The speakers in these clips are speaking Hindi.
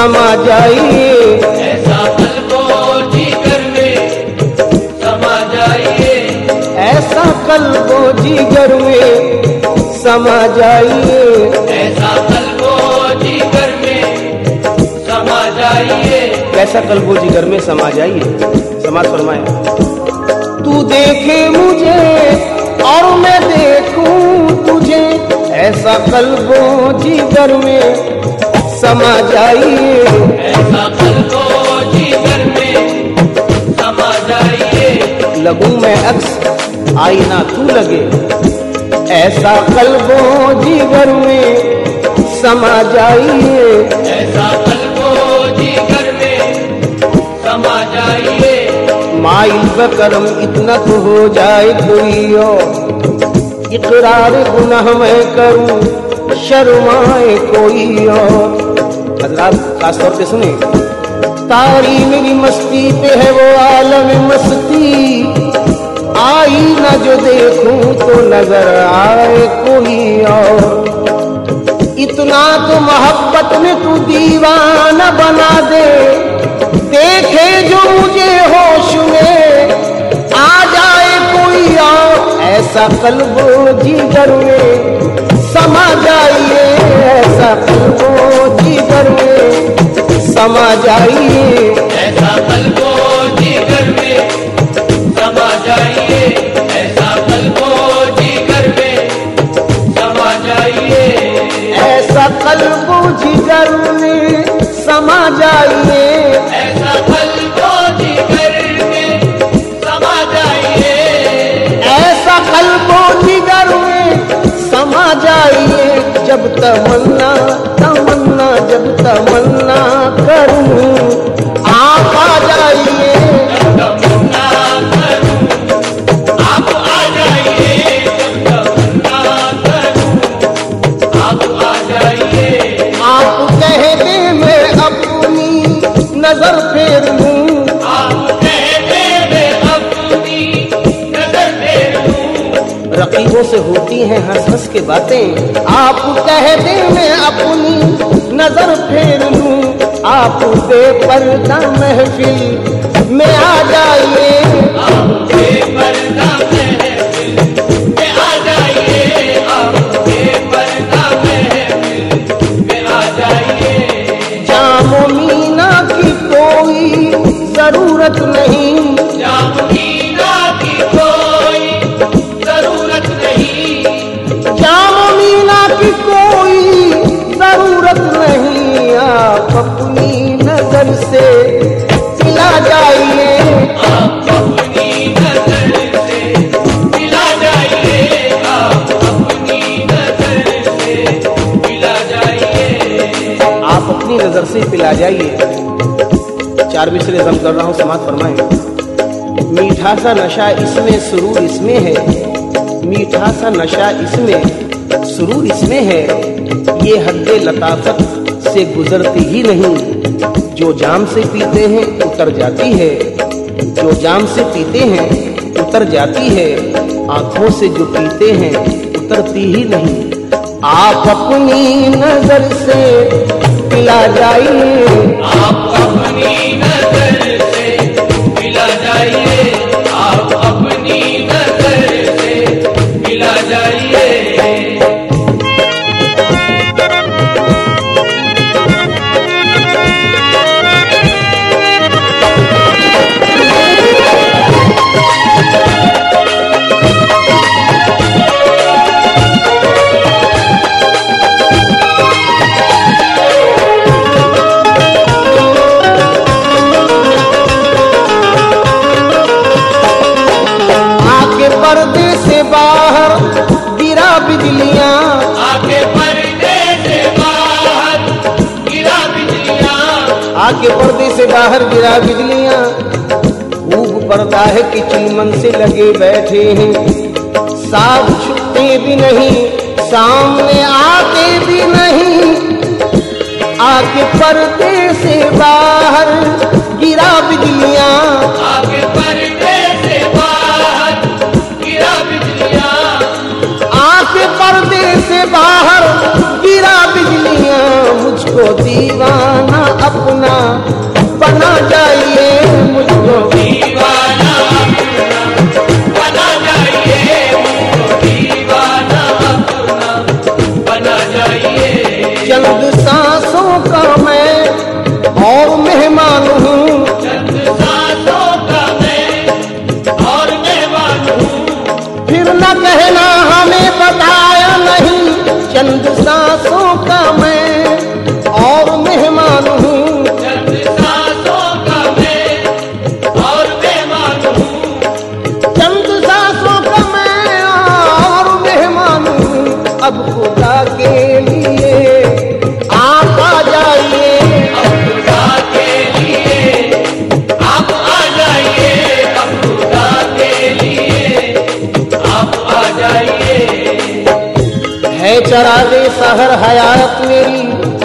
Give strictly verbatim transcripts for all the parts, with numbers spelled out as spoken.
समा जाइए, ऐसा कल्बो जिगर में समा जाइए, ऐसा कल्बो जिगर में समा जाइए, ऐसा कल्बो जिगर में समा जाइए, कैसा कल्बो जिगर में समा जाइए। समाज फरमाया, तू देखे मुझे और मैं देखूं तुझे, ऐसा कल्बो जिगर में समा जाइए, ऐसा कल्बो जिगर में समा जाइए, लगूं मैं अक्स आईना तू लगे, ऐसा कल्बो जिगर में समा जाइए, ऐसा कल्बो जिगर में समा जाइए, माइल बकरम इतना तो हो जाए कोई और, इकरार गुनाह मैं करूं शर्माए कोई और। हजरात खास तौर पे सुने, तारी मेरी मस्ती पे है वो आलम मस्ती, आई ना जो देखूं तो नजर आए कोई और। इतना तो मोहब्बत में तू दीवाना बना दे, देखे जो मुझे होश में आ जाए कोई और, ऐसा कल्बो जिगर में समा जाइए, ऐसा कल्बो जिगर में समा जाइए, ऐसा कल्बो जिगर में समा जाइए, ऐसा कल्बो जिगर में समा जाइए, ऐसा कल्बो जिगर में समा जाइए, ऐसा कल्बो जिगर में समा जाइए, ऐसा कल्बो जिगर में समा जाइए। जब तमन्ना तमन्ना जब तमन्ना करूं आप आ जाइए, जब तमन्ना करूं आप आ जाइए, जब तमन्ना करूं आप आ जाइए, आप कह दे मैं अपनी नजर फेर लूं, आप कहते मैं अपनी नजर फेर लूं, रकीबों से होती हैं हंस हंस के बातें, आप कह दे मैं अपनी नजर फेर लूं, आप बेपर्दा महफिल में आ जाइए, आप बेपर्दा महफिल में आ जाइए, आप बेपर्दा महफिल में आ जाइए, जामो मीना की कोई जरूरत नहीं, जामीना की कोई जरूरत नहीं, जामो मीना की कोई जरूरत नहीं, आप अपनी नजर से पिला जाइए, आप अपनी नजर से मिला जाइए, आप अपनी नजर से मिला जाइए, आप अपनी नजर से पिला जाइए। चार मिसरे जम कर रहा हूं, समाज फरमाएं, मीठा सा नशा इसमें सुरूर इसमें है, मीठा सा नशा इसमें सुरूर इसमें है, ये हद्दे लताफत से गुजरती ही नहीं, जो जाम से पीते हैं उतर जाती है, जो जाम से पीते हैं उतर जाती है, आंखों से जो पीते हैं उतरती ही नहीं, आप अपनी नजर से पिला जाइए, आप अपनी नजर से मिला जाइए, आप अपनी नजर से मिला जाइए, पर्दे से बाहर गिरा बिजलियां, आके पर्दे से बाहर गिरा बिजलियां, आके पर्दे से बाहर गिरा बिजलियां, खूब पर्दा है कि चिलमन से लगे बैठे हैं, साथ छुपते भी नहीं सामने आते भी नहीं, आके पर्दे से बाहर गिरा बिजलियां, आके पर्दे से बाहर गिरा बिजलियां, आके पर्दे से बाहर गिरा बिजलियां, मुझको दीवाना अब और मेहमान हूँ। चंद सांसों का मैं और मेहमान हूँ। फिर न कहना हमें बताया नहीं, चंद सांसों का मैं और मेहमान हूँ। चंद सांसों का मैं और मेहमान हूँ। चंद सांसों का मैं और मेहमान हूँ। अब खुदा के लिए आप आ जाइए, अब खुदा के लिए आप आ जाइए। अब खुदा के लिए आप आ जाइए। है चरागे सहर हयात मेरी,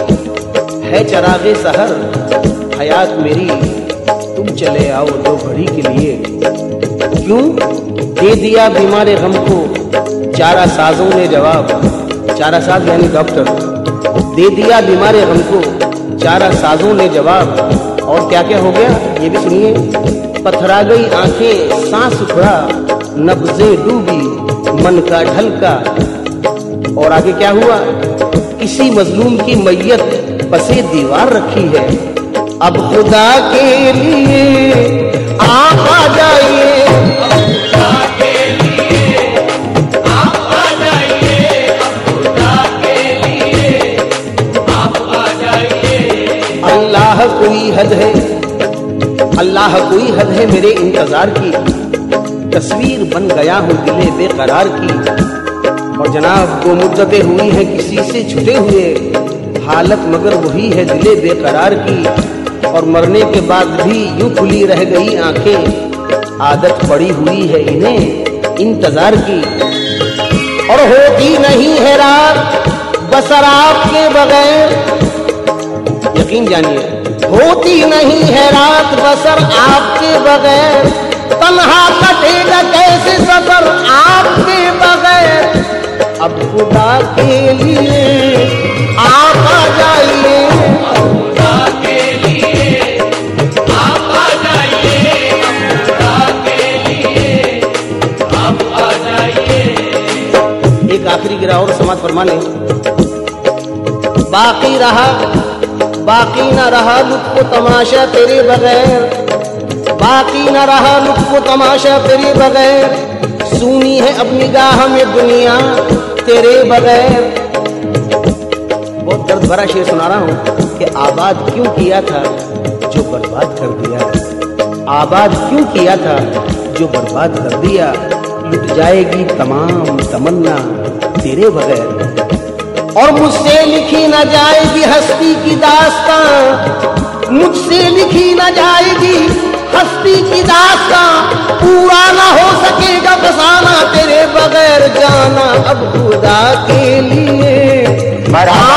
है चरागे सहर हयात मेरी, तुम चले आओ दो घड़ी के लिए। क्यों? दे दिया बीमारे गम को चारा साजों ने जवाब। चारा साज यानी डॉक्टर। दे दिया बीमारे गम को चारा साजों ने जवाब। और क्या क्या हो गया ये भी सुनिए। पथरा गई आंखें, सांस उखड़ा, नब्जें डूबी, मन का ढलका। और आगे क्या हुआ? किसी मजलूम की मैयत पसे दीवार रखी है। अब खुदा के लिए आप आ जाइए, खुदा के लिए आप आ जाइए। अब खुदा के लिए आप आ जाइए। अल्लाह कोई हद है, अल्लाह कोई हद है मेरे इंतजार की। तस्वीर बन गया हूँ दिले बेकरार की। और जनाब वो मुद्दतें हुई हैं किसी से छुटे हुए, हालत मगर वही है दिले बेकरार की। और मरने के बाद भी यूं खुली रह गई आंखें, आदत पड़ी हुई है इन्हें इंतजार की। और होती नहीं है रात बसर आपके बगैर, यकीन जानिए होती नहीं है रात बसर आपके बगैर। तन्हा कटेगा कैसे सफर आपके बगैर। अब खुदा के लिए आप आ जाइए, खुदा के लिए आप आ जाइए। खुदा के लिए आप आ जाइए। एक आखिरी गिरा और समाज फरमाने। बाकी रहा बाकी न रहा लुत्फ तमाशा तेरे बगैर। बाकी न रहा लुत्फ तमाशा तेरे बगैर। सुनी है अब निगाह में दुनिया तेरे बगैर। बहुत दर्द भरा शेर सुना रहा हूँ कि आबाद क्यों किया था जो बर्बाद कर दिया। आबाद क्यों किया था जो बर्बाद कर दिया। लुट जाएगी तमाम तमन्ना तेरे बगैर। और मुझसे लिखी न जाएगी हस्ती की दास्तां, मुझसे लिखी न जाएगी हस्ती की दास्तां। पूरा न हो सकेगा फसाना तेरे बगैर जाना। अब खुदा के लिए बड़ा